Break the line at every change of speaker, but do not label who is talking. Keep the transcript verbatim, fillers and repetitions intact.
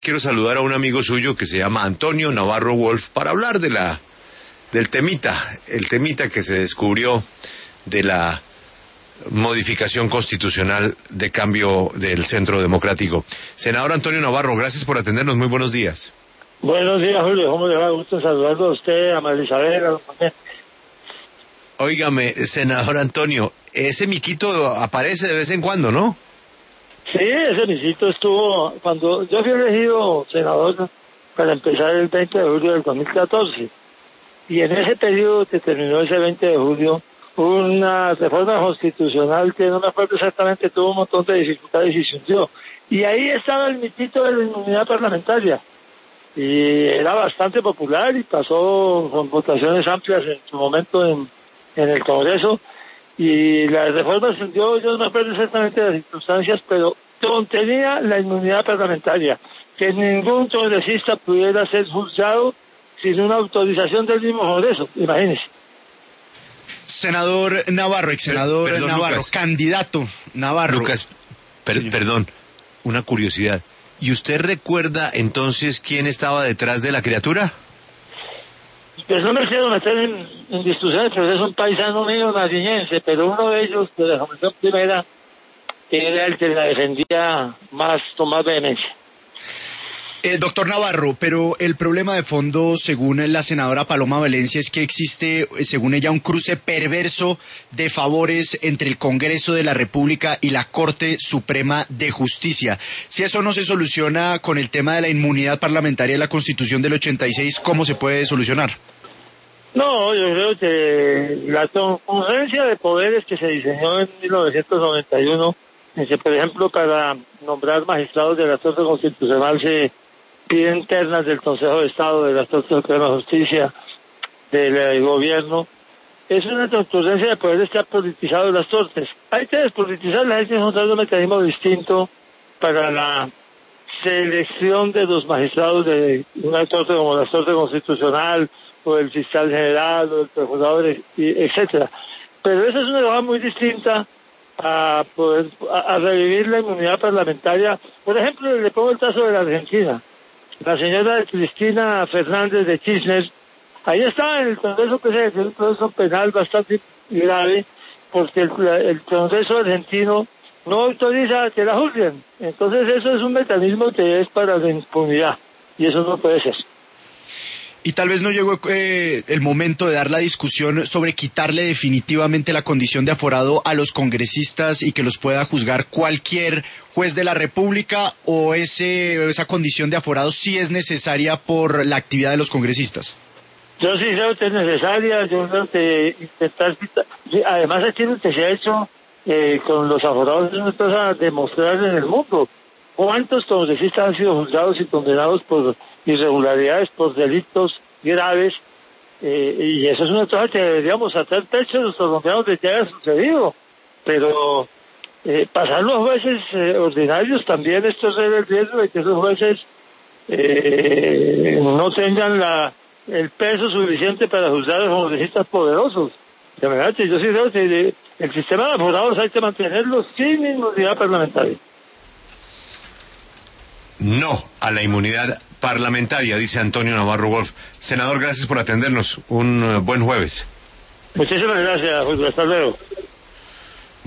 quiero saludar a un amigo suyo que se llama Antonio Navarro Wolf para hablar de la del temita, el temita que se descubrió de la modificación constitucional de cambio del Centro Democrático. Senador Antonio Navarro, gracias por atendernos, muy buenos días.
Buenos días, Julio, ¿cómo le va? Gusto saludarlo a usted, a María Isabel, a los ponentes.
Óigame, senador Antonio, ese miquito aparece de vez en cuando, ¿no?
Sí, ese miquito estuvo, cuando yo fui elegido senador para empezar el veinte de julio del dos mil catorce, y en ese periodo que terminó ese veinte de julio, una reforma constitucional que no me acuerdo exactamente, tuvo un montón de dificultades y se hundió. Y ahí estaba el miquito de la inmunidad parlamentaria. Y era bastante popular y pasó con votaciones amplias en su momento en, en el Congreso. Y la reforma se hundió, yo no me acuerdo exactamente de las circunstancias, pero contenía la inmunidad parlamentaria, que ningún congresista pudiera ser juzgado sin una autorización del mismo Congreso, imagínense.
Senador Navarro, ex senador
Perdón,
Navarro,
Lucas.
Candidato Navarro.
Lucas, per,
Sí.
perdón, una curiosidad. ¿Y usted recuerda entonces quién estaba detrás de la criatura?
Pues no me quiero meter en, en discusiones, pero es un paisano mío nariñense, pero uno de ellos, de la Comisión Primera, era el que la defendía más, con más vehemencia.
Eh, doctor Navarro, pero el problema de fondo, según la senadora Paloma Valencia, es que existe, según ella, un cruce perverso de favores entre el Congreso de la República y la Corte Suprema de Justicia. Si eso no se soluciona con el tema de la inmunidad parlamentaria de la Constitución del ochenta y seis, ¿cómo se puede solucionar?
No, yo creo que la concurrencia de poderes que se diseñó en mil novecientos noventa y uno, en que, por ejemplo, para nombrar magistrados de la Corte Constitucional se piden ternas del Consejo de Estado, de la Corte Suprema de Justicia, del eh, gobierno, es una concurrencia de poderes que ha politizado las Cortes. Hay que despolitizarlas, hay que encontrar un mecanismo distinto para la selección de los magistrados de una Corte como la Corte Constitucional, o el fiscal general, o el procurador, etcétera. Pero esa es una cosa muy distinta a poder a, a revivir la inmunidad parlamentaria. Por ejemplo, le pongo el caso de la Argentina. La señora Cristina Fernández de Kirchner, ahí estaba en el Congreso que se un proceso penal bastante grave, porque el, el Congreso argentino no autoriza que la juzguen. Entonces eso es un mecanismo que es para la impunidad, y eso no puede ser.
Y tal vez no llegó eh, el momento de dar la discusión sobre quitarle definitivamente la condición de aforado a los congresistas y que los pueda juzgar cualquier juez de la República, o ese esa condición de aforado sí es necesaria por la actividad de los congresistas.
Yo sí creo que es necesaria, yo creo que intentar quitar, además aquí lo que se ha hecho eh, con los aforados es una cosa a demostrar en el mundo. ¿Cuántos congresistas han sido juzgados y condenados por irregularidades, por delitos graves? Eh, y eso es una cosa que deberíamos hacer pecho de los colombianos de que haya sucedido. Pero eh, pasar los jueces eh, ordinarios también, esto es el riesgo de que esos jueces eh, no tengan la el peso suficiente para juzgar a los congresistas poderosos. De verdad que yo sí creo que el sistema de aforados hay que mantenerlo sin inmunidad parlamentaria.
No a la inmunidad parlamentaria, dice Antonio Navarro Wolf. Senador, gracias por atendernos. Un uh, buen jueves.
Muchísimas gracias, Julio. Hasta luego.